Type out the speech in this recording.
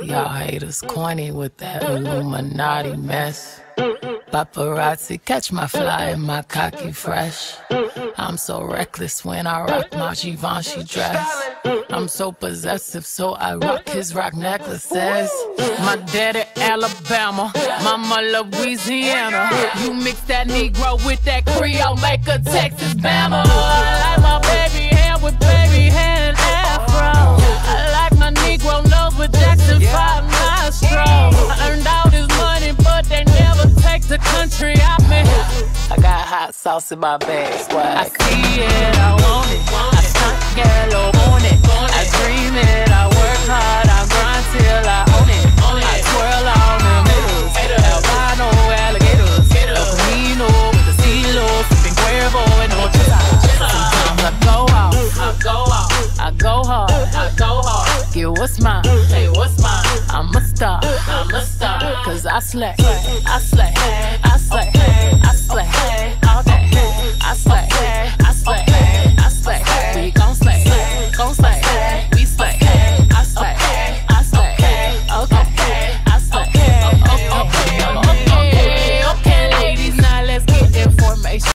y'all haters corny with that Illuminati mess. Paparazzi catch my fly and my cocky fresh. I'm so reckless when I rock my Givenchy dress. I'm so possessive, so I rock his rock necklaces. My daddy Alabama, mama Louisiana. You mix that Negro with that Creole, make a Texas Bama. I like my baby hair with baby hair and afro. I like my Negro nose with Jackson 5 nostrils. I earned all this money, but they never take the country out me. I got hot sauce in my bag, swag. I see it, I want it. I stunt yellow on it. I dream it, I work hard, I grind till I own it. I twirl on them hitters, albino alligators, El Camino with the CeeLo, sipping Cuervo and Horchata. Sometimes I go out, I go hard, get what's mine, hey, what's mine? I'm a star, cause I slay, I slay, I slay, I slay.